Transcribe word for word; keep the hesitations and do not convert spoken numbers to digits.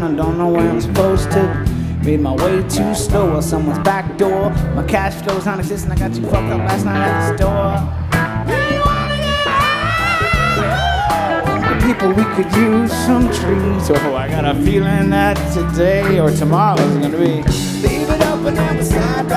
I don't know where I'm supposed to. Made my way too slow while someone's back door. My cash flow's non-existent, I got you fucked up last night at the store. People, we could use some trees. Oh, I got a feeling that today or tomorrow is gonna be. Leave it open on the side.